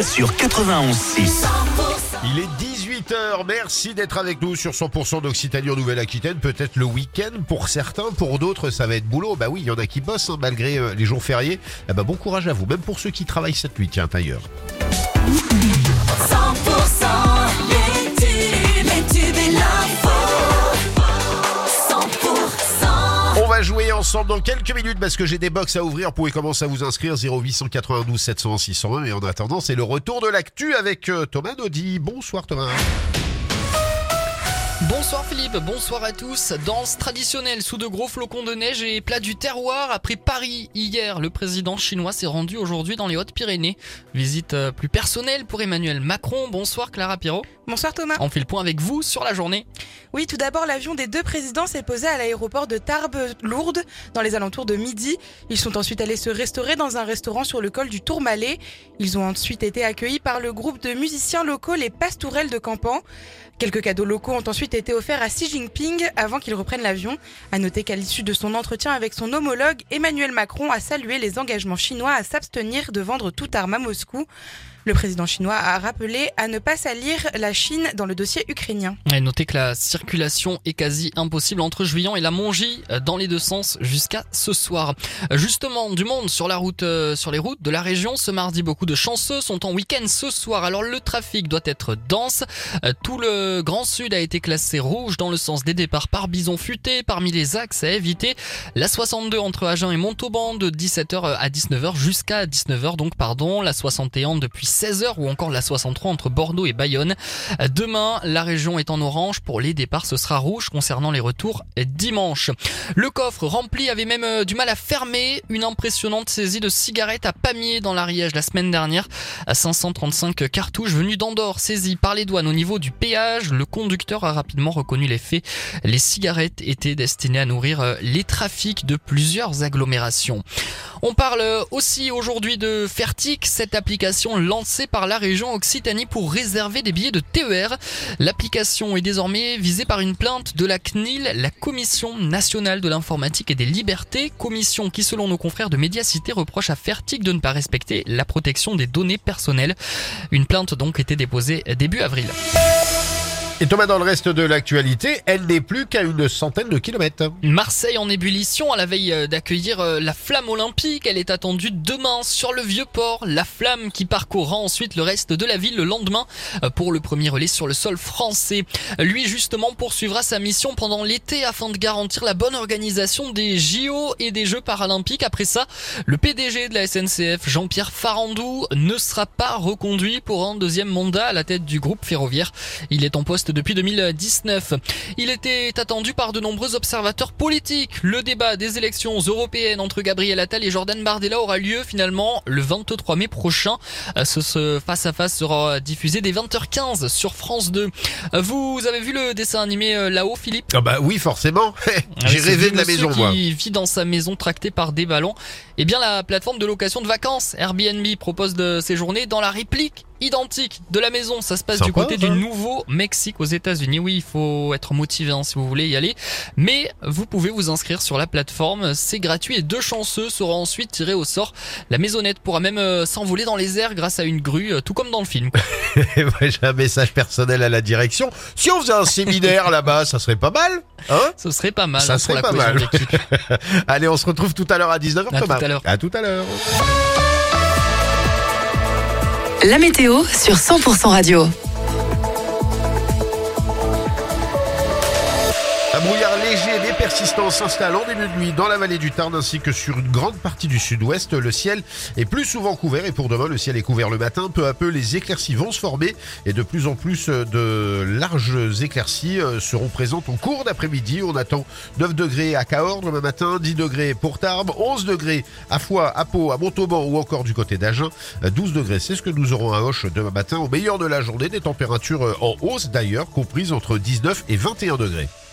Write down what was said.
sur 91.6. Il est 18h, merci d'être avec nous sur 100% d'Occitanie en Nouvelle-Aquitaine. Peut-être le week-end pour certains, pour d'autres ça va être boulot. Bah oui, il y en a qui bossent malgré les jours fériés. Bon courage à vous, même pour ceux qui travaillent cette nuit, tiens d'ailleurs. 100% les tubes et l'info. 100%. On va jouer ensemble dans quelques minutes parce que j'ai des box à ouvrir. Vous pouvez commencer à vous inscrire 0892 700 601. Et en attendant, c'est le retour de l'actu avec Thomas Naudy. Bonsoir Thomas. Bonsoir Philippe, bonsoir à tous. Danse traditionnelle sous de gros flocons de neige et plat du terroir après Paris hier. Le président chinois s'est rendu aujourd'hui dans les Hautes-Pyrénées. Visite plus personnelle pour Emmanuel Macron. Bonsoir Clara Pirot. Bonsoir Thomas. On fait le point avec vous sur la journée. Oui, tout d'abord, l'avion des deux présidents s'est posé à l'aéroport de Tarbes-Lourdes dans les alentours de midi. Ils sont ensuite allés se restaurer dans un restaurant sur le col du Tourmalet. Ils ont ensuite été accueillis par le groupe de musiciens locaux Les Pastourelles de Campan. Quelques cadeaux locaux ont ensuite été offerts à Xi Jinping avant qu'il reprenne l'avion. À noter qu'à l'issue de son entretien avec son homologue, Emmanuel Macron a salué les engagements chinois à s'abstenir de vendre toute arme à Moscou. Le président chinois a rappelé à ne pas salir la Chine dans le dossier ukrainien. Et notez que la circulation est quasi impossible entre Juillan et la Mongie dans les deux sens jusqu'à ce soir. Justement, du monde sur la route, sur les routes de la région. Ce mardi, beaucoup de chanceux sont en week-end ce soir. Alors le trafic doit être dense. Tout le Grand Sud a été classé rouge dans le sens des départs par bison futé. Parmi les axes à éviter, la 62 entre Agen et Montauban de 17h à 19h jusqu'à 19h la 61 depuis 16h ou encore la 63 entre Bordeaux et Bayonne. Demain, la région est en orange. Pour les départs, ce sera rouge concernant les retours dimanche. Le coffre rempli avait même du mal à fermer. Une impressionnante saisie de cigarettes à Pamiers dans l'Ariège la semaine dernière. 535 cartouches venues d'Andorre saisies par les douanes au niveau du péage. Le conducteur a rapidement reconnu les faits. Les cigarettes étaient destinées à nourrir les trafics de plusieurs agglomérations. On parle aussi aujourd'hui de Fertic, cette application lancée par la région Occitanie pour réserver des billets de TER. L'application est désormais visée par une plainte de la CNIL, la Commission nationale de l'informatique et des libertés, commission qui, selon nos confrères de Médiacité, reproche à Fertic de ne pas respecter la protection des données personnelles. Une plainte donc était déposée début avril. Et Thomas, dans le reste de l'actualité, elle n'est plus qu'à une centaine de kilomètres. Marseille en ébullition à la veille d'accueillir la flamme olympique. Elle est attendue demain sur le Vieux-Port. La flamme qui parcourra ensuite le reste de la ville le lendemain pour le premier relais sur le sol français. Lui, justement, poursuivra sa mission pendant l'été afin de garantir la bonne organisation des JO et des Jeux paralympiques. Après ça, le PDG de la SNCF, Jean-Pierre Farandou, ne sera pas reconduit pour un deuxième mandat à la tête du groupe ferroviaire. Il est en poste depuis 2019. Il était attendu par de nombreux observateurs politiques. Le débat des élections européennes entre Gabriel Attal et Jordan Bardella aura lieu finalement le 23 mai prochain. Ce face-à-face sera diffusé dès 20h15 sur France 2. Vous avez vu le dessin animé là-haut, Philippe ? Ah bah oui, forcément. J'ai rêvé de la maison, moi. Qui vit dans sa maison tractée par des ballons. Eh bien, la plateforme de location de vacances Airbnb propose de séjourner dans la réplique identique de la maison. Ça se passe du côté du Nouveau-Mexique aux États-Unis. Oui, il faut être motivé si vous voulez y aller. Mais vous pouvez vous inscrire sur la plateforme. C'est gratuit et 2 chanceux seront ensuite tirés au sort. La maisonnette pourra même s'envoler dans les airs grâce à une grue, tout comme dans le film. J'ai un message personnel à la direction. Si on faisait un séminaire là-bas, ça serait pas mal, hein ? Ce serait pas mal. Ça serait pas mal. Allez, on se retrouve tout à l'heure à 19h, Thomas. À tout à l'heure. La météo sur 100% radio. Un brouillard léger mais persistant s'installe en début de nuit dans la vallée du Tarn ainsi que sur une grande partie du sud-ouest. Le ciel est plus souvent couvert et pour demain, le ciel est couvert le matin. Peu à peu, les éclaircies vont se former et de plus en plus de larges éclaircies seront présentes au cours d'après-midi. On attend 9 degrés à Cahors demain matin, 10 degrés pour Tarbes, 11 degrés à Foix, à Pau, à Montauban ou encore du côté d'Agen. 12 degrés, c'est ce que nous aurons à Auch demain matin. Au meilleur de la journée, des températures en hausse d'ailleurs, comprises entre 19 et 21 degrés.